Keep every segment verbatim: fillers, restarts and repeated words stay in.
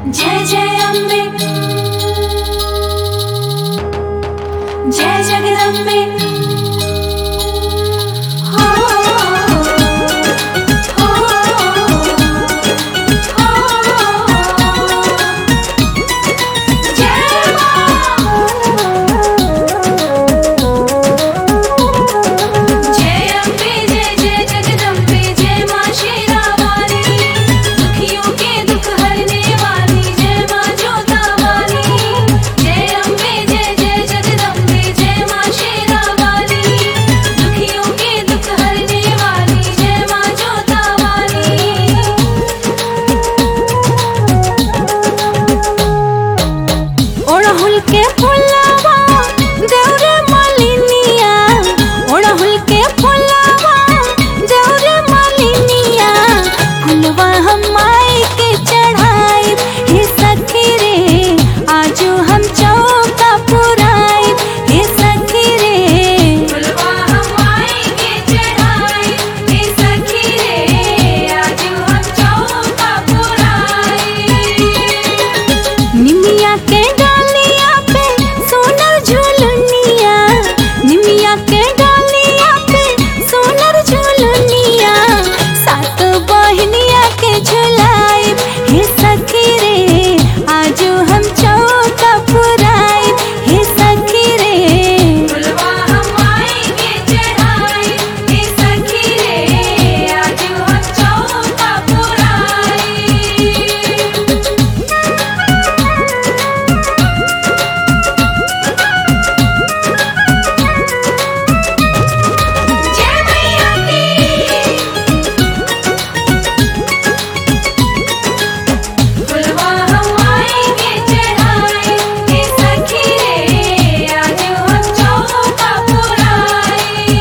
जय जय अम्बे, जय जगदम्बे। हो हो हो जय मां। जय अम्बे, जय जय जगदम्बे, जय मां शेरा वाली, दुखियों के दुख हरने वाली, जय मां जोता वाली। जय अम्बे, जय जय जगदम्बे, जय मां शेरा वाली, दुखियों के दुख हरने वाली, जय मां जोता वाली। ओढ़हुल के फुलवा देवरे मालिनिया, ओढ़हुल के फुलवा देवरे मालिनिया, फुलवा हम माई के चढ़ाई। हे सखी रे आजू हम चौका पुराई, हे सखी रे फुलवा हम माई के चढ़ाई। हे सखी रे आजू हम चौका पुराई। निमिया के डालिया पे सोनर झुलनिया, निमिया के डालिया पे सोनर झुलनिया, सात बहनिया के झुलाई। हे सखी रे आजू हम चौका पुराई, हे सखी रे फुलवा हम माई के चढ़ाई। हे सखी रे आजू हम चौका पुराई। जय मैया की फुलवा हम माई के चढ़ाई। हे सखी रे आजू हम चौका पुराई।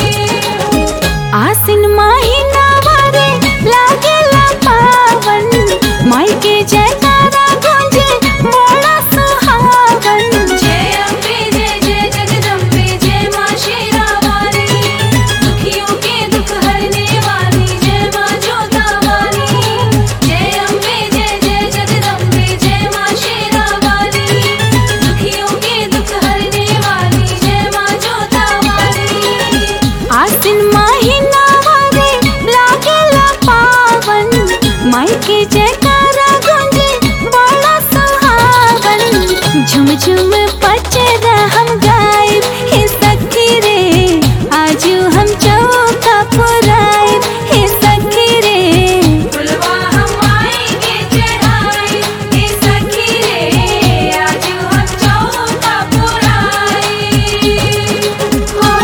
आसिन महीना वारे लागेला पावन, माई के जयकारा गूंजे बड़ा सुहावन। जय अम्बे, जय जय जगदम्बे, जय मां शेरा वाली, दुखियों के दुख हरने वाली, जय मां जोता वाली। जय अम्बे, जय जय जगदम्बे, जय मां शेरा वाली, दुखियों के दुख हरने वाली, जय मां जोता वाली। आसिन महीना वारे लागेला पावन, माई के जयकारा गूंजे बड़ा सुहावन। झुम झुम पचरा हम गाइब, हे सखी रे आजू हम चौका पुराइब। हे सखी रे फुलवा हम माई के चढ़ाई। हे सखी रे आजू हम चौका पुराई। हो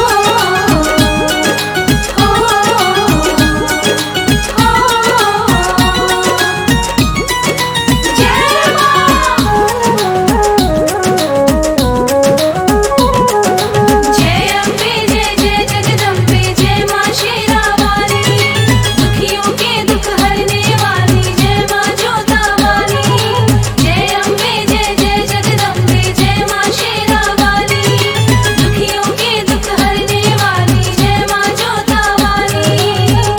हो हो जय मां। जय अम्बे, जय जय जगदम्बे, जय मां शेरा वाली, दुखियों के दुख हरने वाली, जय मां जोता वाली। जय अम्बे, जय जय जगदम्बे, जय मां शेरा वाली, दुखियों के दुख हरने वाली, जय मां जोता वाली।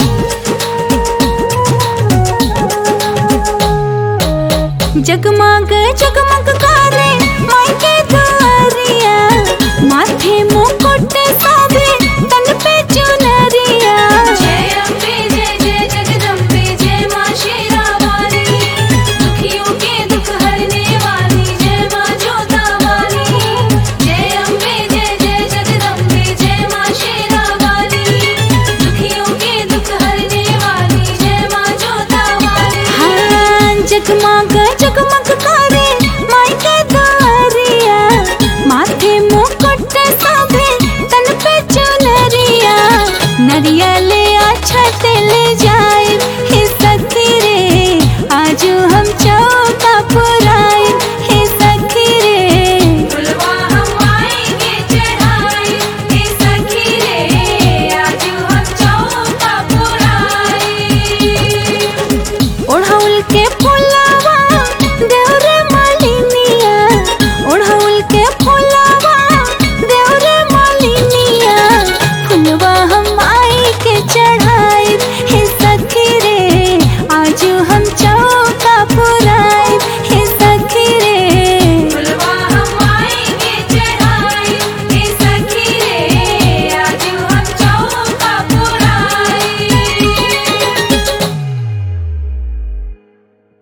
जगमग जगमग करे माई के दुआरिया, माथे मुकुट शोभे तन पे चुनरिया। जय अम्बे, जय जय जगदम्बे, जय मां शेरा वाली, दुखियों के दुख हरने वाली, जय मां जोता वाली। जय अम्बे, जय जय जगदम्बे, जय मां शेरा वाली, दुखियों के दुख हरने वाली, जय मां जोता वाली। हाँ जगमग जगमग कर